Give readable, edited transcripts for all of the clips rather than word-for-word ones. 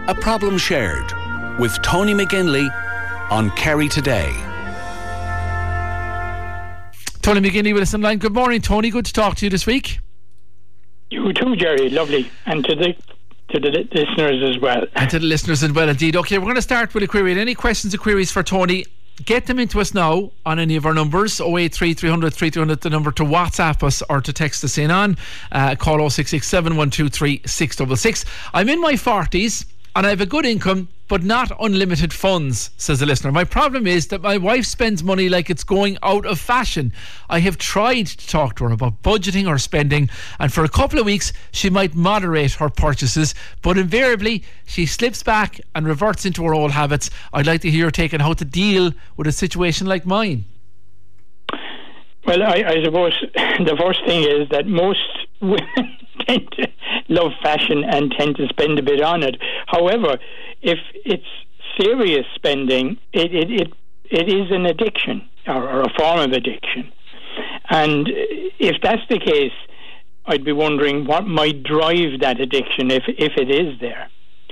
A Problem Shared with Tony McGinley on Kerry Today. Tony McGinley with us online. Good morning, Tony. Good to talk to you this week. You too, Jerry. Lovely. And to the listeners as well. And to the listeners as well, indeed. Okay, we're going to start with a query. Any questions or queries for Tony, get them into us now on any of our numbers, 083 300 3300, the number to WhatsApp us or to text us in on. Call 0667 123 666. I'm in my 40s and I have a good income but not unlimited funds, says the listener. My problem is that my wife spends money like it's going out of fashion. I have tried to talk to her about budgeting or spending, and for a couple of weeks she might moderate her purchases, but invariably she slips back and reverts into her old habits. I'd like to hear your take on how to deal with a situation like mine. Well, I suppose the first thing is that most women tend to love fashion and tend to spend a bit on it. However, if it's serious spending, it is an addiction or a form of addiction. And if that's the case, I'd be wondering what might drive that addiction if it is there.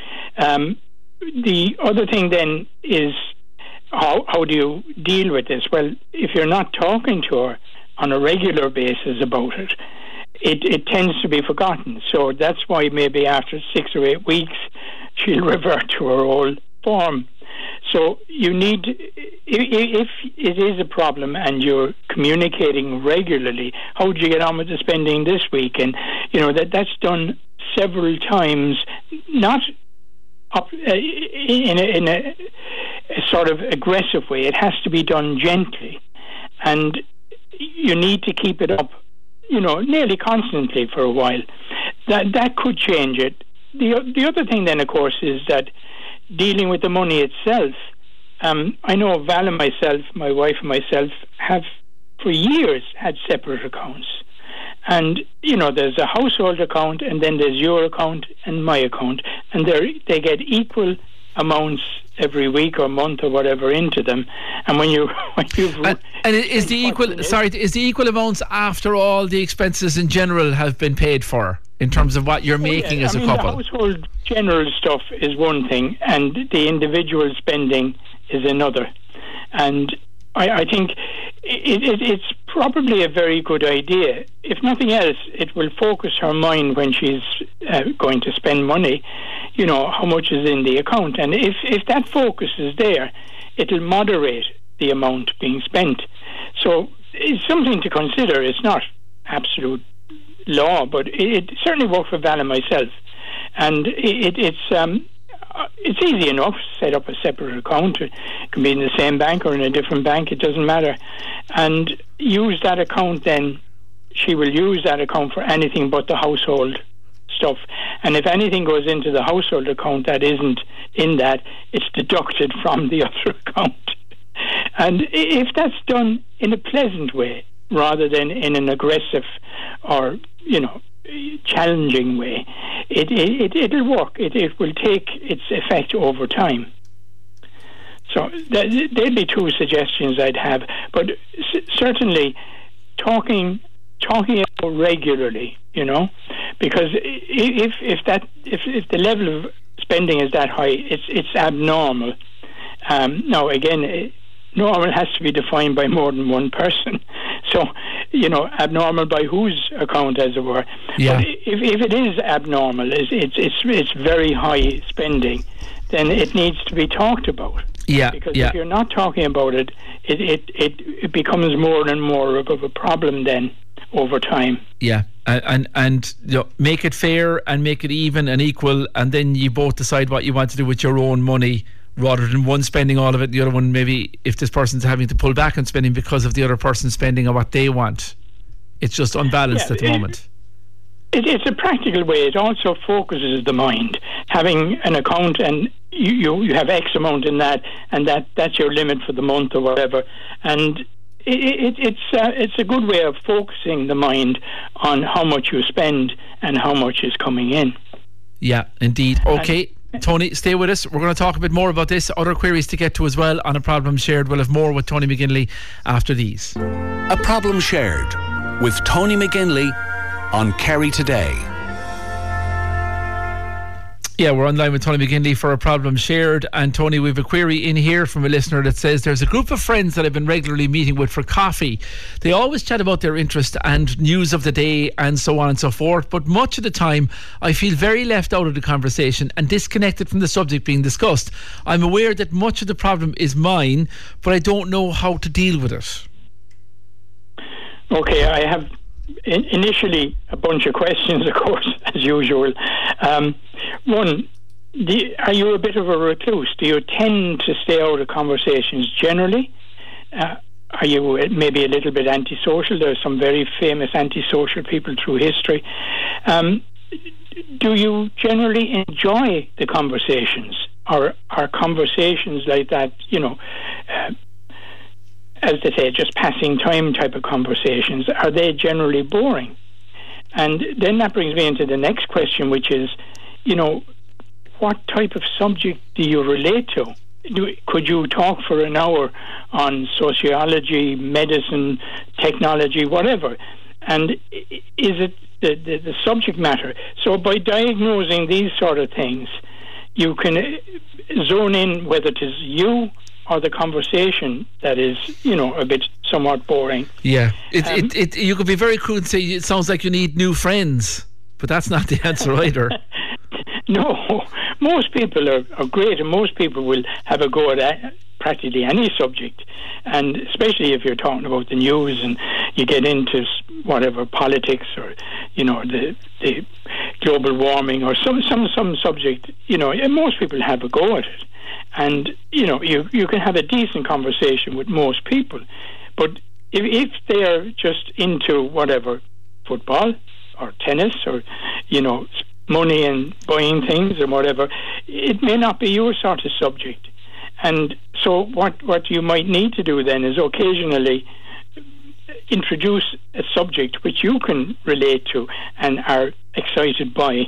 The other thing then is how do you deal with this? Well, if you're not talking to her on a regular basis about it, it tends to be forgotten. So that's why maybe after 6 or 8 weeks she'll revert to her old form. So you need, if it is a problem and you're communicating regularly, how do you get on with the spending this week? And that's done several times, not up in a sort of aggressive way. It has to be done gently, and you need to keep it up, nearly constantly for a while. That could change it. The other thing then, of course, is that dealing with the money itself. I know Val and myself, my wife and myself, have for years had separate accounts. And, there's a household account, and then there's your account and my account. And they get equal amounts every week or month or whatever into them. And when you've is the equal amounts after all the expenses in general have been paid for in terms of what you're making as a couple? The household general stuff is one thing, and the individual spending is another. And I think it's probably a very good idea. If nothing else, it will focus her mind when she's going to spend money, how much is in the account. And if that focus is there, it'll moderate the amount being spent. So it's something to consider. It's not absolute law, but it certainly worked for Val and myself. And it's easy enough. Set up a separate account. It can be in the same bank or in a different bank. It doesn't matter. And use that account then. She will use that account for anything but the household stuff. And if anything goes into the household account that isn't in that, it's deducted from the other account. And if that's done in a pleasant way rather than in an aggressive or challenging way, it'll work. It will take its effect over time. So there'd be two suggestions I'd have, but certainly talking about regularly, because if the level of spending is that high, it's abnormal. Now again, normal has to be defined by more than one person. So, abnormal by whose account, as it were. Yeah. But if it is abnormal, it's very high spending, then it needs to be talked about. Yeah. Because if you're not talking about it, it becomes more and more of a problem then over time. Yeah. And make it fair and make it even and equal, and then you both decide what you want to do with your own money, rather than one spending all of it, the other one maybe, if this person's having to pull back on spending because of the other person spending on what they want. It's just unbalanced at the moment. It's a practical way. It also focuses the mind. Having an account and you have X amount in that, and that's your limit for the month or whatever. And it's a good way of focusing the mind on how much you spend and how much is coming in. Yeah, indeed. Okay. Tony, stay with us. We're going to talk a bit more about this. Other queries to get to as well on A Problem Shared. We'll have more with Tony McGinley after these. A Problem Shared with Tony McGinley on Kerry Today. Yeah, we're online with Tony McGinley for A Problem Shared. And Tony, we have a query in here from a listener that says there's a group of friends that I've been regularly meeting with for coffee. They always chat about their interest and news of the day and so on and so forth, but much of the time I feel very left out of the conversation and disconnected from the subject being discussed. I'm aware that much of the problem is mine, but I don't know how to deal with it. Okay, I have initially a bunch of questions, of course, as usual. One, are you a bit of a recluse? Do you tend to stay out of conversations generally? Are you maybe a little bit antisocial? There are some very famous antisocial people through history. Do you generally enjoy the conversations? Or are conversations like that, as they say, just passing time type of conversations, are they generally boring? And then that brings me into the next question, which is, what type of subject do you relate to? Could you talk for an hour on sociology, medicine, technology, whatever? And is it the subject matter? So by diagnosing these sort of things, you can zone in whether it is you or the conversation that is, a bit somewhat boring. Yeah, you could be very crude and say it sounds like you need new friends, but that's not the answer either. No, most people are great, and most people will have a go at practically any subject, and especially if you're talking about the news and you get into whatever politics or the global warming or some subject, and most people have a go at it. And you can have a decent conversation with most people, but if they are just into whatever, football or tennis or money and buying things or whatever, it may not be your sort of subject. And so what you might need to do then is occasionally introduce a subject which you can relate to and are excited by.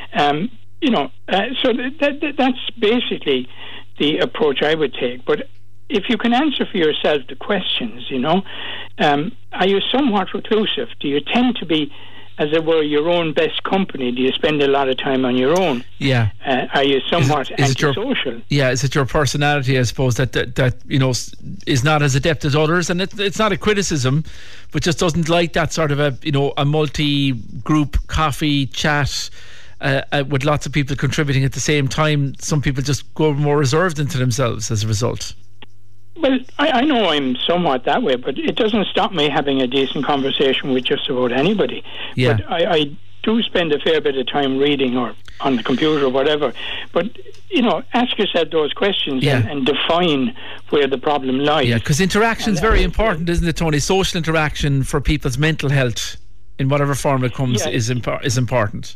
So that's basically the approach I would take. But if you can answer for yourself the questions, are you somewhat reclusive? Do you tend to be, as it were, your own best company? Do you spend a lot of time on your own? Yeah. Are you somewhat antisocial? Is it your personality, I suppose, that is not as adept as others? And it's not a criticism, but just doesn't like that sort of a multi-group coffee chat with lots of people contributing at the same time. Some people just go more reserved into themselves as a result. Well, I know I'm somewhat that way, but it doesn't stop me having a decent conversation with just about anybody. Yeah. But I do spend a fair bit of time reading or on the computer or whatever. But, ask yourself those questions and define where the problem lies. Yeah, because interaction is very important, isn't it, Tony? Social interaction for people's mental health, in whatever form it comes, is important.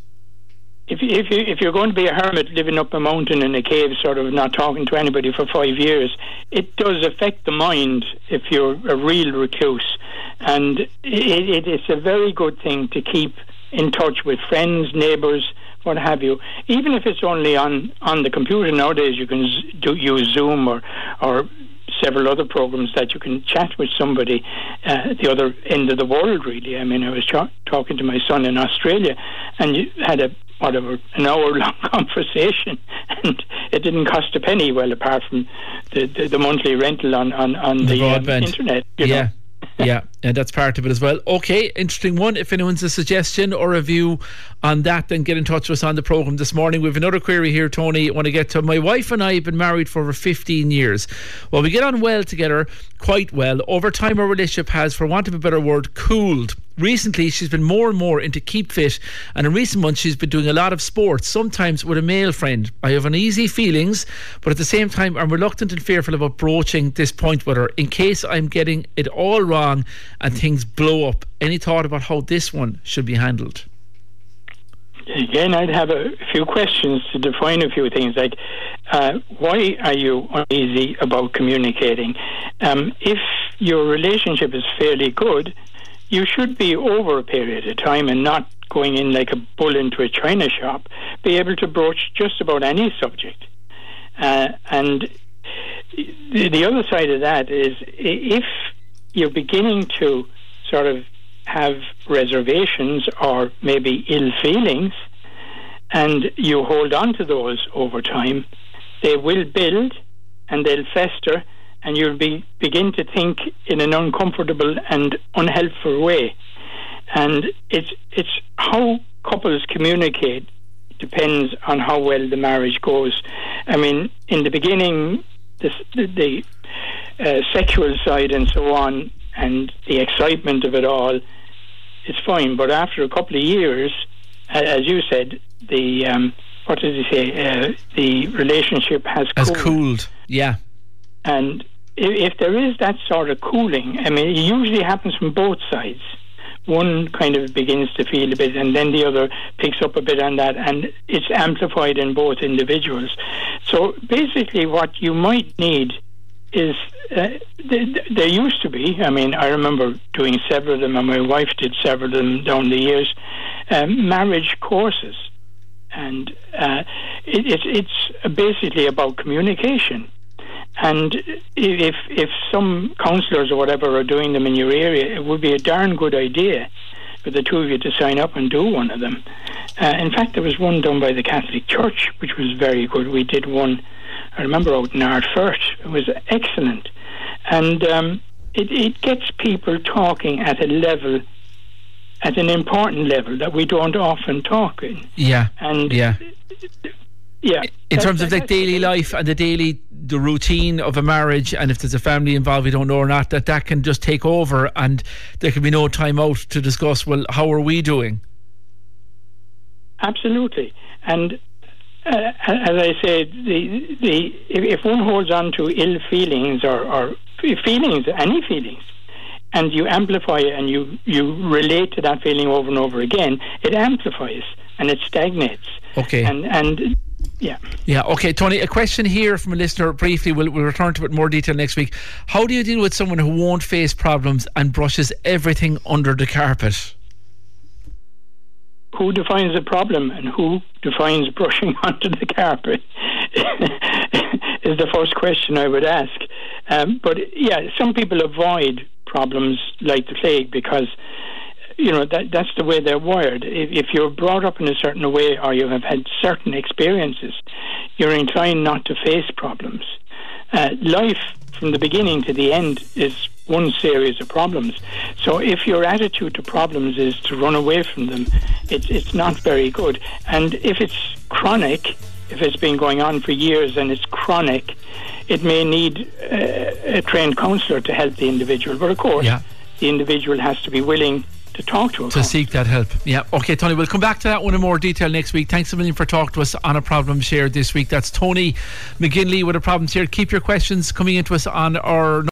If you're going to be a hermit living up a mountain in a cave, sort of not talking to anybody for 5 years, it does affect the mind if you're a real recluse. And it's a very good thing to keep in touch with friends, neighbours, what have you. Even if it's only on the computer nowadays, you can use Zoom or several other programs that you can chat with somebody at the other end of the world, really. I mean, I was talking to my son in Australia, and you had an hour-long conversation, and it didn't cost a penny, well, apart from the monthly rental on the internet. You know? Yeah, and that's part of it as well. Okay, interesting one. If anyone's a suggestion or a view on that, then get in touch with us on the programme this morning. We have another query here, Tony. I want to get to. My wife and I have been married for over 15 years. Well, we get on well together, quite well. Over time, our relationship has, for want of a better word, cooled. Recently, she's been more and more into Keep Fit, and in recent months, she's been doing a lot of sports, sometimes with a male friend. I have uneasy feelings, but at the same time, I'm reluctant and fearful about broaching this point with her in case I'm getting it all wrong and things blow up. Any thought about how this one should be handled? Again, I'd have a few questions to define a few things, like why are you uneasy about communicating? If your relationship is fairly good, you should be, over a period of time and not going in like a bull into a china shop, be able to broach just about any subject. And the other side of that is, if you're beginning to sort of have reservations or maybe ill feelings, and you hold on to those over time, they will build and they'll fester, and you'll begin to think in an uncomfortable and unhelpful way. And it's how couples communicate depends on how well the marriage goes. I mean, in the beginning, the sexual side and so on, and the excitement of it all is fine. But after a couple of years, as you said, the what did he say? The relationship has cooled. Yeah. And if there is that sort of cooling, I mean, it usually happens from both sides. One kind of begins to feel a bit, and then the other picks up a bit on that, and it's amplified in both individuals. So basically what you might need is, there used to be, I mean, I remember doing several of them, and my wife did several of them down the years, marriage courses. And it's basically about communication. And if some counsellors or whatever are doing them in your area, it would be a darn good idea for the two of you to sign up and do one of them. In fact, there was one done by the Catholic Church, which was very good. We did one, I remember, out in Ardfert. It was excellent. And it gets people talking at a level, at an important level that we don't often talk in. Yeah. And yeah. Yeah. In terms of like daily life and the routine of a marriage, and if there's a family involved we don't know or not, that can just take over, and there can be no time out to discuss, well, how are we doing? Absolutely. And as I say, if one holds on to ill feelings or feelings, any feelings, and you amplify it and you relate to that feeling over and over again, it amplifies and it stagnates. Okay. And yeah. Yeah, okay. Tony, a question here from a listener briefly. We'll return to it in more detail next week. How do you deal with someone who won't face problems and brushes everything under the carpet? Who defines a problem and who defines brushing under the carpet is the first question I would ask. But yeah, some people avoid problems like the plague because, you know, that's the way they're wired. If you're brought up in a certain way or you have had certain experiences, you're inclined not to face problems. Life from the beginning to the end is one series of problems. So if your attitude to problems is to run away from them, it's not very good. And if it's chronic, if it's been going on for years and it's chronic, it may need a trained counsellor to help the individual. But of course, the individual has to be willing to talk to a counsellor. Seek that help. Yeah. Okay, Tony, we'll come back to that one in more detail next week. Thanks a million for talking to us on A Problem Shared this week. That's Tony McGinley with A Problem Shared. Keep your questions coming into us on our